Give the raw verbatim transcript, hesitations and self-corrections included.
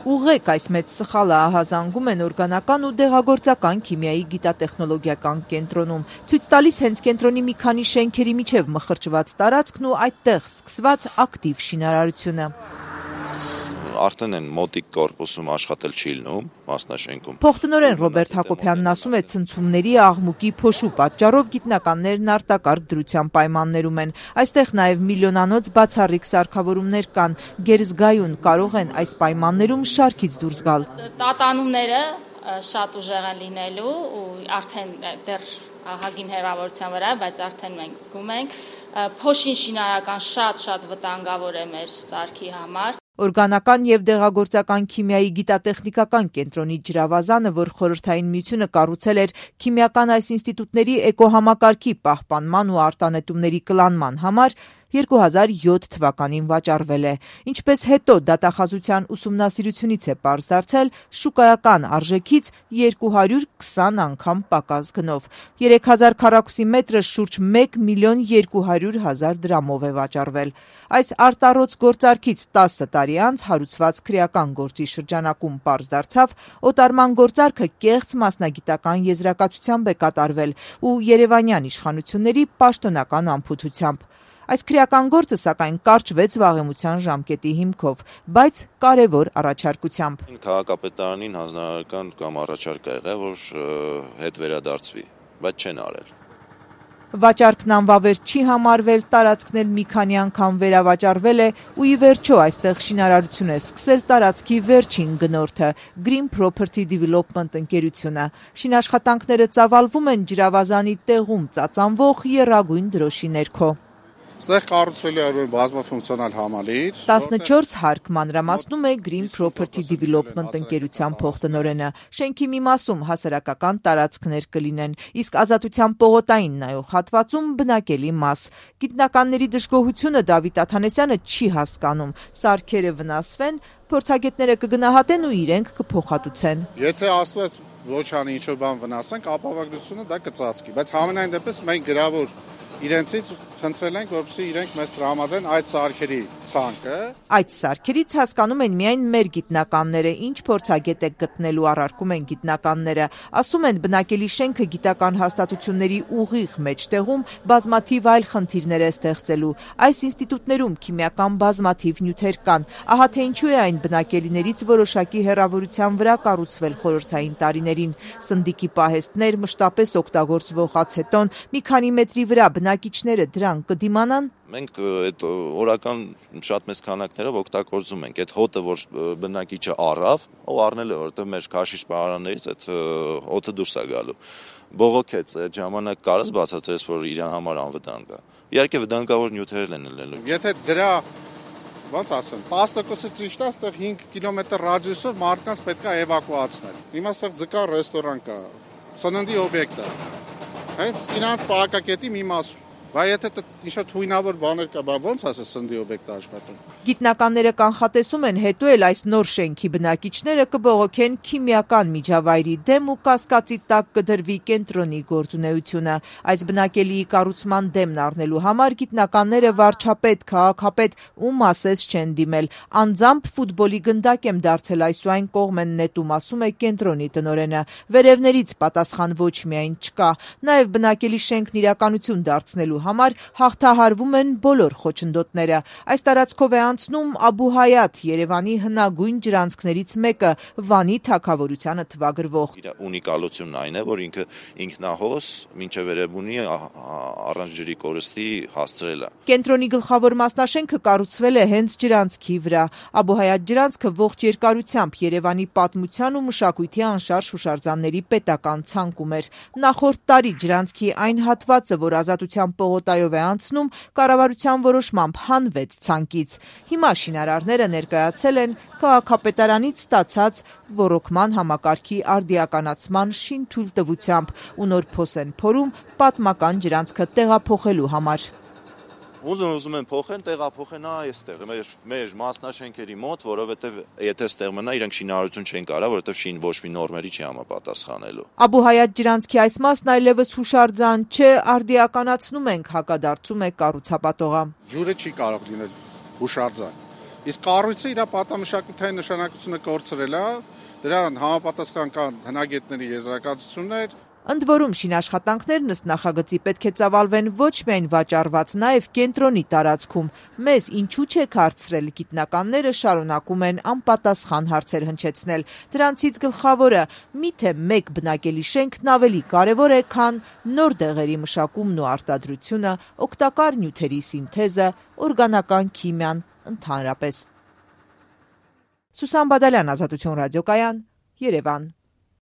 Ուղղեք այս մեծ սխալը ահազանգում են օրգանական ու դեղագործական քիմիայի գիտատեխնոլոգիական կենտրոնում։ Ցույց տալիս հենց կենտրոնի մի քանի շենքերի միջև մխրճված տարածքն ու այդտեղ սկսված ակտիվ շինարարությունը։ Արդեն են մոտիկ կորպուսում աշխատել չի լինում, մասնաշենքում։ Փոխտնօրեն Ռոբերտ Հակոբյանն ասում է, ցնցումների, աղմուկի, փոշու պատճառով գիտնականներն արտակարգ դրության պայմաններում են։ Այստեղ նաև միլիոնանոց բացառիկ սարքավորումներ կան։ Գերզգայուն կարող են այս պայմաններում շարքից դուրս գալ։ Տատանումները շատ ուժեղ են լինելու ու արդեն դեռ ահագին հեռավորության վրա, բայց արդեն մենք զգում ենք։ Փոշին շինարական շատ-շատ վտանգավոր է մեր սարքի համար։ Օրգանական և դեղագործական քիմիայի գիտատեխնիկական կենտրոնի ջրավազանը, որ Խորհրդային Միությունը կառուցել էր քիմիական այս ինստիտուտների էկոհամակարգի պահպանման ու արտանետումների կլանման համար, երկու հազար յոթ թվականին վաճառվել է։ Ինչպես հետո դատախազության ուսումնասիրությունից է պարզ դարձել, շուկայական արժեքից երկու հարյուր քսան անգամ պակաս գնով։ երեք հազար քառակուսի մետրը շուրջ մեկ միլիոն երկու հարյուր հազար դրամով է վաճառվել։ Այս արտառոց գործարքից տասը տարի անց հարուցված քրեական գործի շրջանակում պարզ դարձավ, օտարման գործարքը կեղծ մասնագիտական եզրակացությամբ է կատարվել ու երևանյան իշխանությունների պաշտոնական անփութությամբ։ Այս քրեական գործը, սակայն, կարճվեց վաղեմության ժամկետի հիմքով, բայց կարևոր առաջարկությամբ։ Քաղաքապետարանին հանձնարարական կամ առաջարկ ա եղել, որ հետ վերադարձվի, բայց չեն արել։ Վաճառքն անվավեր չի համարվել, տարածքն էլ մի քանի անգամ վերավաճառվել է ու ի վերջո այստեղ շինարարություն է սկսել տարածքի վերջին գնորդը՝ Green Property Development ընկերությունը։ Շինաշխատանքները ծավալվում են ջրավազանի տեղում ծածանվող եռագույն դրոշի ներքո։ Ստեղ կառուցվել է բազմաֆունկցիոնալ համալիր։ տասնչորս հարկ մանրամասնում է Green Property Development ընկերության փոխտնօրենը։ Շենքի մի մասում հասարակական տարածքներ կլինեն, իսկ Ազատության պողոտային նայող հատվածում բնակելի մաս։ Գիտնականների դժգոհությունը Դավիթ Աթանեսյանը չի հասկանում։ Սարքերը վնասվեն, փորձագետները կգնահատեն ու իրենք կփոխհատուցեն։ Եթե ասված ոչ անի ինչ-որ բան վնասենք, ապավարկությունը դա կծածկի, բայց համենայն դեպս մենք գրավոր իրենցից խնդրել ենք, որպեսզի իրենք մեզ տրամադրեն այդ սարքերի ցանկը։ Այդ սարքերից հասկանում են միայն մեր գիտնականները, ինչ փորձագետ է գտնելու առարկում են գիտնականները։ Ասում են, բնակելի շենքը գիտական հաստատությունների ուղիղ մեջտեղում բազմաթիվ այլ խնդիրներ է ստեղծելու։ Այս ինստիտուտներում քիմիական բազմաթիվ նյութեր կան։ Ահա թե ինչու է այն բնակելիներից որոշակի հեռավորության վրա կառուցվել խորհրդային տարիներին։ Սնդիկի պահեստներ, մշտապես օգտագործվող ացետոն, մի քանի մետրի վրա բնակիչները դրան կդիմանան։ Մենք այդ օրական շատ մեծ քանակներով օգտագործում ենք այդ հոտը, որ բնակիչը առավ, ով առնել է, որովհետև մեր քաշի սպառարաններից այդ հոտը դուրս է գալու։ Բողոքեց այդ ժամանակ կարս բացատրես, որ իրան համար անվտանգ է։ Իհարկե վտանգավոր նյութեր են լինելու։ Եթե դրա ոնց ասեմ, տասը տոկոսը ճիշտ է, այստեղ հինգ կիլոմետր ռադիուսով մարդկանց պետք է էվակուացնել։ Հիմա այստեղ ձգան ռեստորան կա, սննդի օբյեկտ է։ Հենց իրենց պահակակետի մի մասում։ Բայց եթե ինչ-որ թույնավոր բաներ կա, ոնց ասես սննդի օբյեկտ աշխատում։ Գիտնականները կանխատեսում են, հետո էլ այս նոր շենքի բնակիչները կբողոքեն քիմիական միջավայրի դեմ ու կասկածի տակ կդրվի կենտրոնի գործունեությունը։ Այս բնակելիի կառուցման դեմն առնելու համար գիտնականները վարչապետ, քաղաքապետ ու մասես չեն դիմել։ Անձամբ ֆուտբոլի գնդակ եմ դարձել այս ու այն կողմ են նետում, ասում է կենտրոնի տնօրենը։ Վերևներից պատասխան ոչ միայն չկա, նաև բնակելի շենքն իրականություն դարձնելու համար հաղթահարվում են բոլոր խոչընդոտները։ Այս տարածքով է անցնում Աբու Հայաթ, Երևանի հնագույն ջրանցքներից մեկը, Վանի թագավորությանը թվագրվող։ Իր ունիկալությունն այն է, որ ինքը ինքնահոս մինչև Երևանի առանց ջրի կորստի հասցրել է։ Կենտրոնի գլխավոր մասնաշենքը կառուցվել է հենց ջրանցքի վրա։ Աբու Հայաթ ջրանցքը ողջ երկարությամբ Երևանի պատմության ու մշակույթի անշարժ հուշարձանների պետական ցանկում էր։ Նախորդ տարի ջրանցքի այն հատվածը, որ Ազատության պողոտայով է անցնում, կառավարության որոշմամբ հանվեց ցանկից։ Հիմա շինարարները ներկայացել են քաղաքապետարանից ստացած ոռոգման համակարգի արդիականացման շինթույլտվությամբ ու նոր փոս են փորում պատմական ջրանցքը տեղափոխելու համար։ Ուզում ուզում են փոխեն, տեղափոխեն այստեղ, մեր մեր մասնաշենքերի մոտ, որովհետև եթե ստեղ մնա, իրենք շինարարություն չեն կարող, որովհետև շին ոչ մի նորմերի չի համապատասխանելու։ Աբու Հայաթ ջրանցքի այս մասն այլևս հուշարձան չէ, արդիականացնում ենք, հակադարձում է կառուցապատողը։ Ջուրը չի կարող լինել հուշարձան։ Իսկ կառույցը իր պատամշակութային նշանակությունը կորցրել է, դրան համապատասխան կան հնագետների եզրակացություններ։ Ընդ որում շինաշխատանքներն ըստ նախագծի պետք է ծավալվեն ոչ միայն վաճառված, նաև կենտրոնի տարածքում։ Մեզ ինչու չեք հարցրել, գիտնականները շարունակում են անպատասխան հարցեր հնչեցնել։ Դրանցից գլխավորը՝ միթե մեկ բնակելի շենքն ավելի կարևոր է, քան նոր դեղերի մշակումն ու արտադրությունը, օգտակար նյութերի սինթեզը, օրգանական քիմիան ընդհանրապես։ Սուսան Բադալյան, Ազատություն ռադիոկայան, Երևան։